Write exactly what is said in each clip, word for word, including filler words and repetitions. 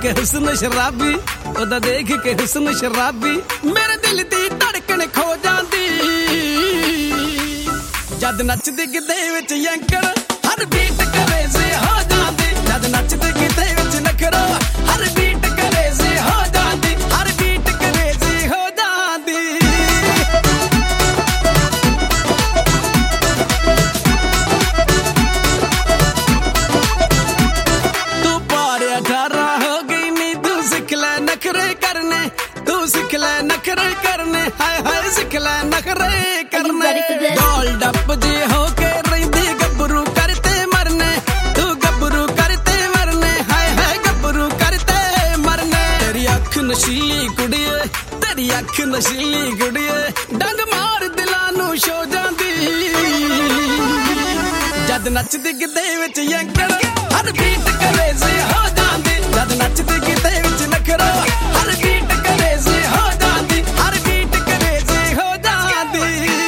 के हुस्न शराबी, ओदा देख के हुस्न शराबी, मेरे दिल दी धड़कन खो जांदी जद नचदी गिद्धे विच यंकर, हर बीट क्रेज़ी हो जांदी जद नचदी गिद्धे विच नखरा, हर बीट क्रेज़ी हो जांदी, हर बीट क्रेज़ी हो जांदी। तू पारे अठारह हो गई नी, तू सिख ले नखरे करने, तू सिख ले नखरे करने, हाय हाय सिख ले नखरे करने। डोल डप जी होके रहिंदी गबरू करते मरने, तू गबरू करते मरने, हाय हाय गबरू करते मरने। तेरी अख नशीली कुड़िए, तेरी अख नशीली कुड़िए, डंग मार दिलां नू छो जांदी जद नचदी गिद्धे विच यंकर, हर बीट क्रेज़ी हो जांदी जद नचदी गिद्धे विच नखरा, हर बीट क्रेज़ी हो जांदी, हर बीट क्रेज़ी हो जांदी।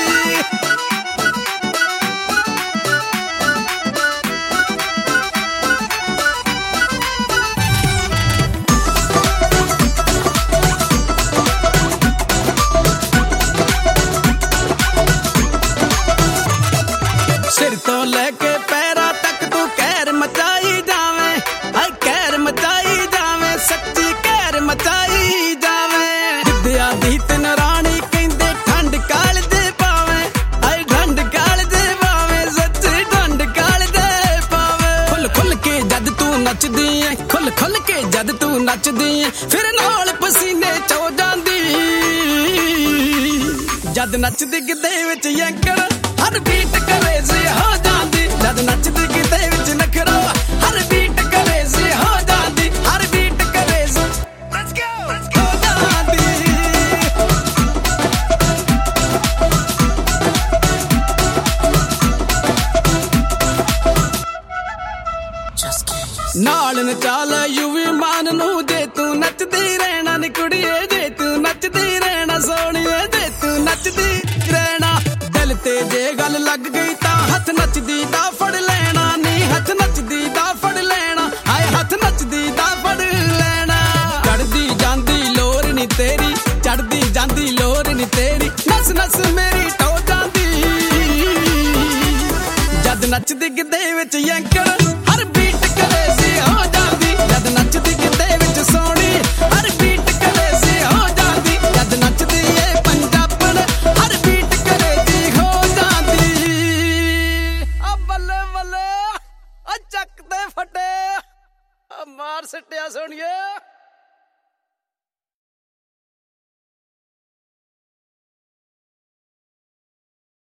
सिर तो लेके पैरा तक तू कहर मचाई जावे, हाय कहर मचाई जावे, सच्ची कहर मचाई जावे। विद्या दी तन रानी कहंदे ठंड काल दे पावे, हाय ठंड काल दे पावे, सच्ची ठंड काल दे पावे। खुल खुल के जद तू नचदी है, खुल खुल के जद तू नचदी है, फिर नाल पसीने चो जांदी जद नचदी गिद्धे विच यंकर, हर बीट क्रेज़ी हो जांदी जद नचदी गिद्धे विच नखरा, हर बीट क्रेज़ी हो जांदी, हर बीट क्रेज़ी लेट्स गो हो जांदी। नाल नचाल युवी मान नू जे तू नचदी रहना नी कुड़िए, जे तू नचदी रहना सोहणीए, जे तू नचदी रहना। दिल ते जे गल लग गई तां हथ नचदी दा फड़ लेना नी, हथ नचदी दा फड़ लेना, हाय हथ नचदी दा फड़ लेना। चढ़दी जांदी लोर नी तेरी, चढ़दी जांदी लोर नी तेरी, नस नस मेरी टो जांदी जद नचदी गिद्धे विच यंकर, हर बीट क्रेज़ी हो जांदी जद नचदी गिद्धे विच सोहणी, हर बीट क्रेज़ी हो जांदी जद नचदी ए पंजाबण, हर बीट क्रेज़ी हो जांदी। आ बल्ले बल्ले आ चक ते फटे, आ मार सट्टिया सोहणीए।